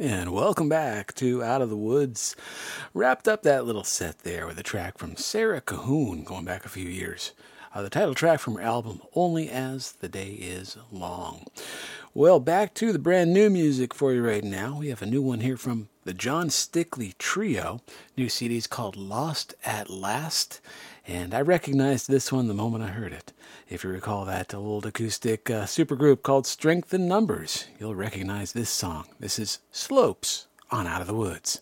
And welcome back to Out of the Woods. Wrapped up that little set there with a track from Sarah Cahoon going back a few years. The title track from her album, Only As the Day Is Long. Well, back to the brand new music for you right now. We have a new one here from the John Stickley Trio. New CD is called Lost at Last. And I recognized this one the moment I heard it. If you recall that old acoustic supergroup called Strength in Numbers, you'll recognize this song. This is Slopes on Out of the Woods.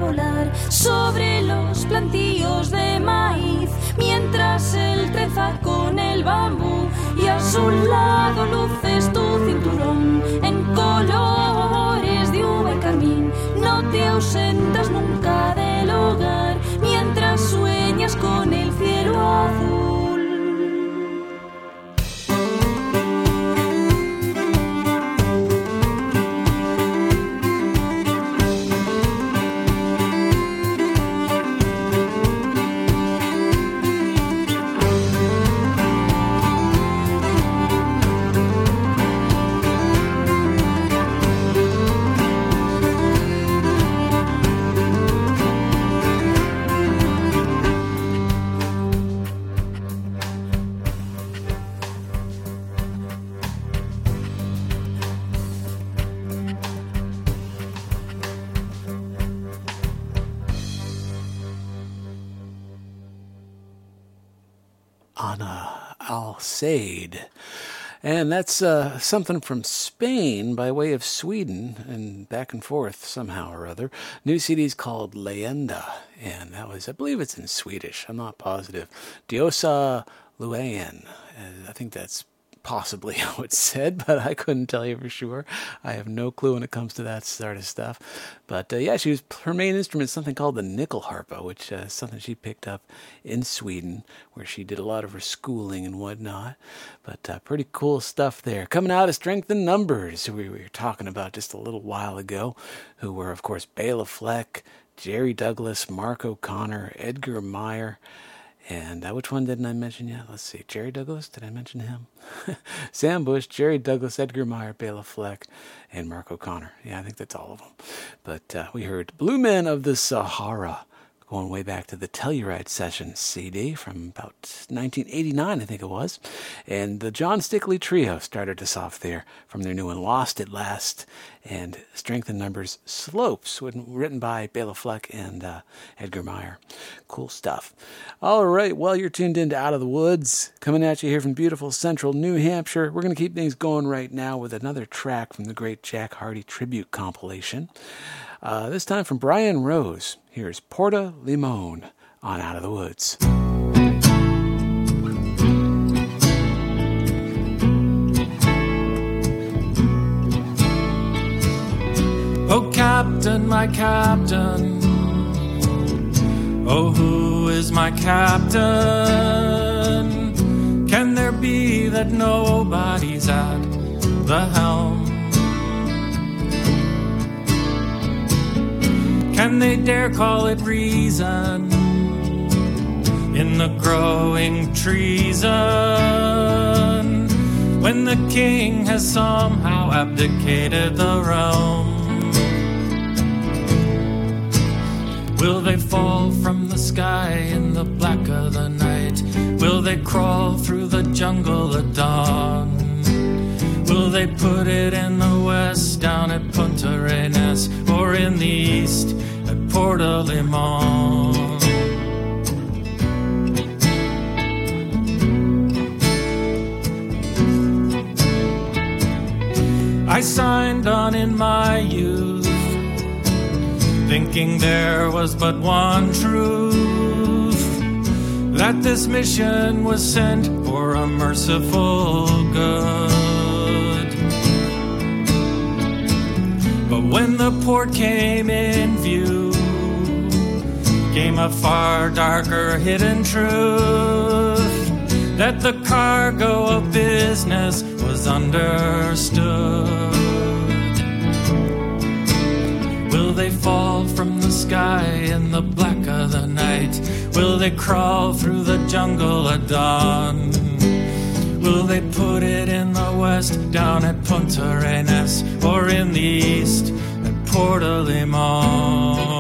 volar sobre los plantíos de maíz, mientras él treza con el bambú y a su lado luces tu cinturón en colores de uva y carmín. No te ausentas nunca del hogar mientras sueñas con el cielo azul. Ana Alcaide. And that's something from Spain by way of Sweden and back and forth somehow or other. New CD's called Leyenda, and that was, I believe it's in Swedish. I'm not positive. Diosa Luayan. I think that's possibly how it's said, but I couldn't tell you for sure. I have no clue when it comes to that sort of stuff. But yeah, her main instrument is something called the nyckelharpa, which is something she picked up in Sweden, where she did a lot of her schooling and whatnot. But pretty cool stuff there. Coming out of Strength in Numbers, who we were talking about just a little while ago, who were, of course, Bela Fleck, Jerry Douglas, Mark O'Connor, Edgar Meyer. And which one didn't I mention yet? Let's see. Jerry Douglas, did I mention him? Sam Bush, Jerry Douglas, Edgar Meyer, Bela Fleck, and Mark O'Connor. Yeah, I think that's all of them. But we heard Blue Men of the Sahara, going way back to the Telluride Sessions CD from about 1989, I think it was. And the John Stickley Trio started us off there from their new one, Lost at Last, and Strength in Numbers, Slopes, written by Bela Fleck and Edgar Meyer. Cool stuff. All right, well, you're tuned in to Out of the Woods, coming at you here from beautiful central New Hampshire. We're going to keep things going right now with another track from the great Jack Hardy tribute compilation. This time from Brian Rose. Here's Porta Limon on Out of the Woods. Oh, Captain, my Captain. Oh, who is my Captain? Can there be that nobody's at the helm? Can they dare call it reason in the growing treason when the king has somehow abdicated the realm? Will they fall from the sky in the black of the night? Will they crawl through the jungle at dawn? Will they put it in the west down at Punta Arenas, or in the east at Porta Limon? I signed on in my youth, thinking there was but one truth, that this mission was sent for a merciful good. But when the port came in view, came a far darker hidden truth, that the cargo of business was understood. Will they fall from the sky in the black of the night? Will they crawl through the jungle at dawn? Will they put it in the west down at Punta Arenas, or in the east at Porta Limon?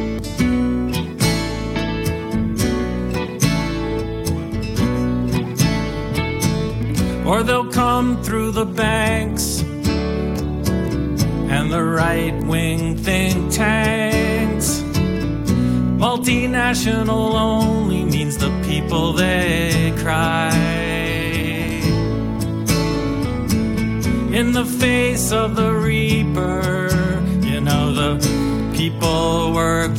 Or they'll come through the banks and the right-wing think tanks. Multinational only means the people they cry. In the face of the reaper, you know, the people work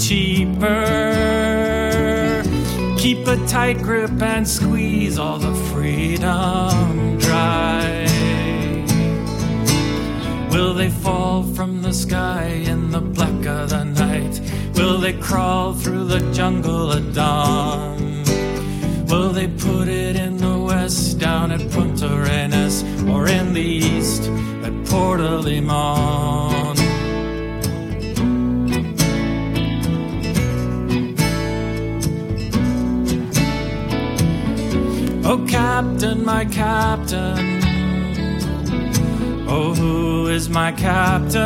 cheaper. Keep a tight grip and squeeze all the freedom dry. Will they fall from the sky in the black of the night? Will they crawl through the jungle at dawn? Will they put it in the west down at Punta Arenas, or in the east at Porto Limon? Oh, Captain, my Captain, oh, who is my Captain?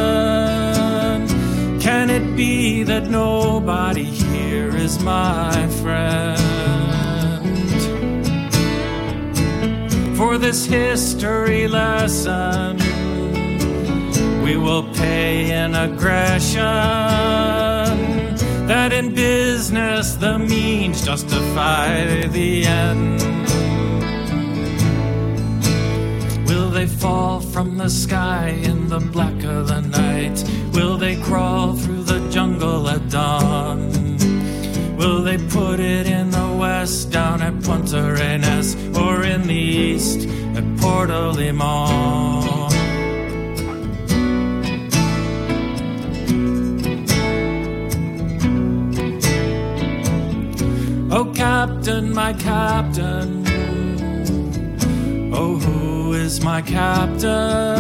Can it be that nobody here is my friend? For this history lesson, we will pay in aggression, that in business the means justify the end. Will they fall from the sky in the black of the night? Will they crawl through the jungle at dawn? Will they put it in the west down at Punta Arenas, or in the east at Porto Limon? Oh, Captain, my Captain, oh, who is my Captain?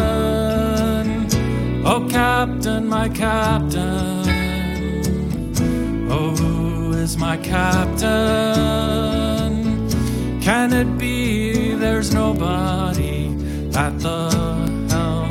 Oh, Captain, my Captain, oh, who is my Captain? Can it be there's nobody at the helm?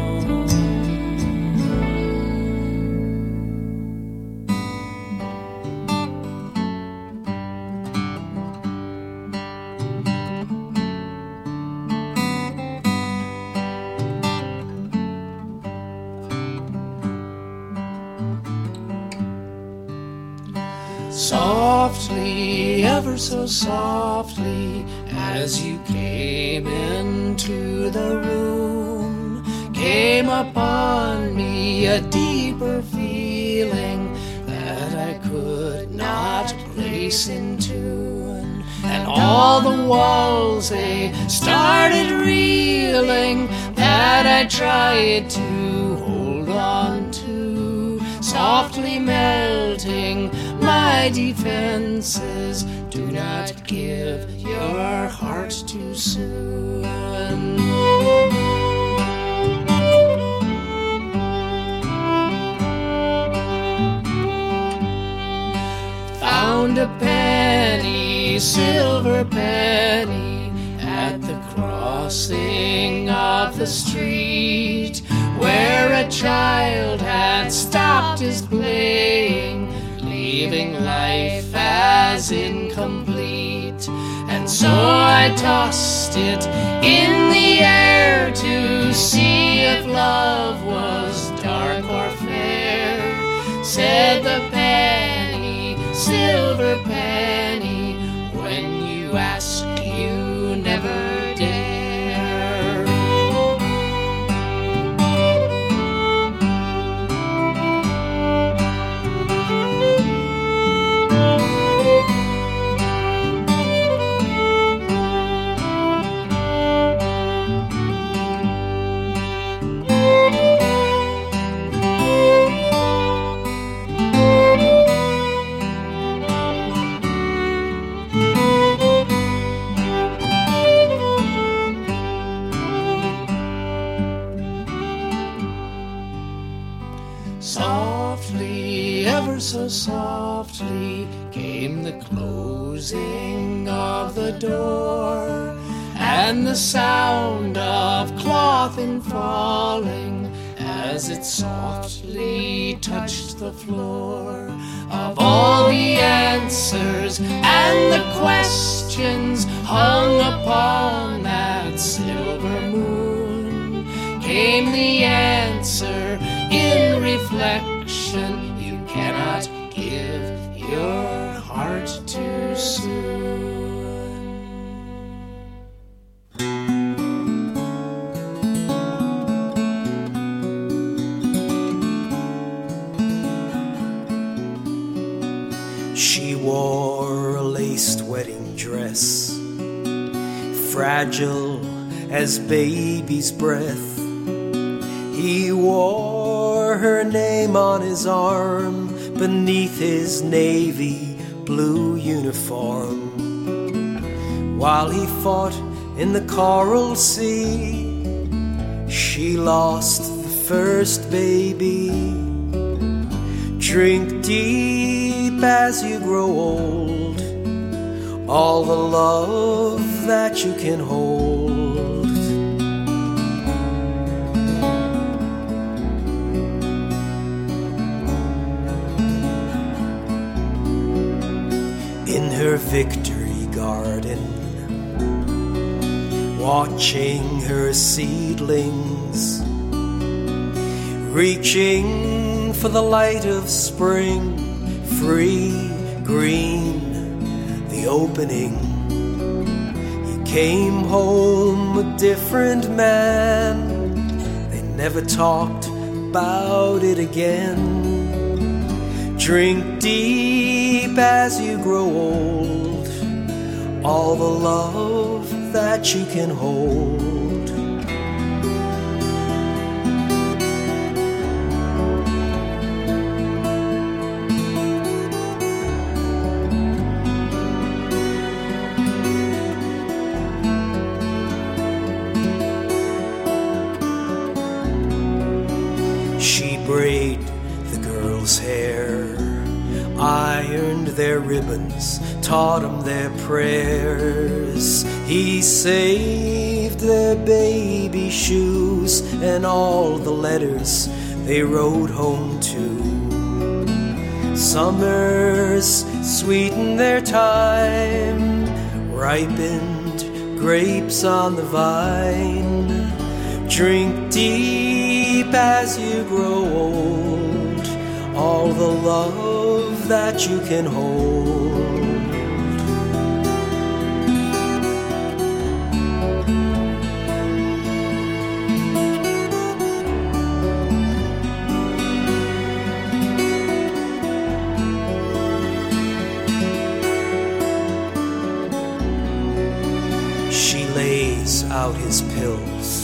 Softly, ever so softly, as you came into the room, came upon me a deeper feeling that I could not place in tune. And all the walls, they started reeling, that I tried to hold on to, softly melting my defenses. Do not give your heart too soon. Found a penny, silver penny, at the crossing of the street, where a child had stopped his playing, leaving life as incomplete. And so I tossed it in the air to see if love was dark or fair. Said the penny, silver penny, when you ask, you never dare. Softly, ever so softly, came the closing of the door, and the sound of cloth in falling as it softly touched the floor. Of all the answers and the questions hung upon that silver moon, came the answer in reflection: you cannot give your heart too soon. She wore a laced wedding dress, fragile as baby's breath. He wore her name on his arm beneath his navy blue uniform. While he fought in the Coral Sea, she lost the first baby. Drink deep as you grow old, all the love that you can hold. In her victory garden, watching her seedlings, reaching for the light of spring, free, green, the opening. He came home a different man. They never talked about it again. Drink deep as you grow old, all the love that you can hold. She braided the girls' hair, ironed their ribbons, taught them their prayers. He saved their baby shoes and all the letters they rode home to. Summers sweetened their time, ripened grapes on the vine. Drink deep as you grow old, all the love that you can hold. She lays out his pills,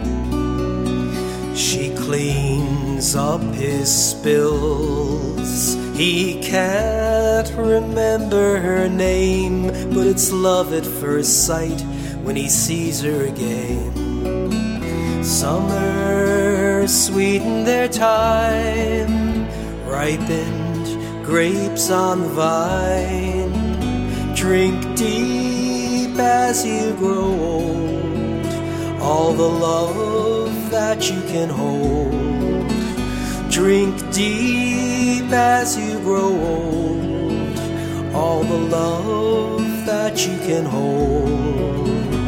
she cleans up his spills. He can't remember her name, but it's love at first sight when he sees her again. Summer sweetened their time, ripened grapes on the vine. Drink deep as you grow old, all the love that you can hold. Drink deep as you grow old, all the love that you can hold.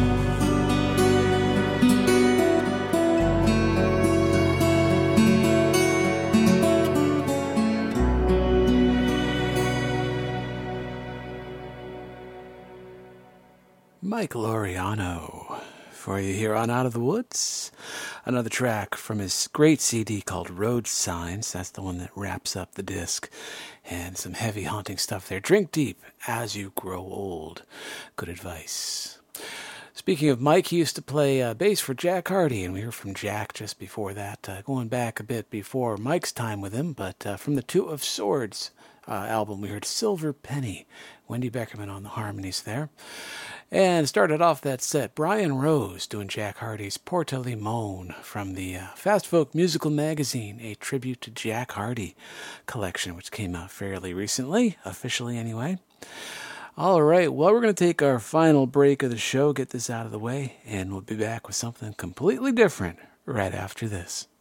Michael Oriano for you here on Out of the Woods. Another track from his great CD called Road Signs. That's the one that wraps up the disc. And some heavy haunting stuff there. Drink deep as you grow old. Good advice. Speaking of Mike, he used to play bass for Jack Hardy, and we heard from Jack just before that, going back a bit before Mike's time with him, but from the Two of Swords album, we heard Silver Penny. Wendy Beckerman on the harmonies there. And started off that set, Brian Rose doing Jack Hardy's Porta Limone from the Fast Folk Musical Magazine, a tribute to Jack Hardy collection, which came out fairly recently, officially anyway. All right, well, we're going to take our final break of the show, get this out of the way, and we'll be back with something completely different right after this.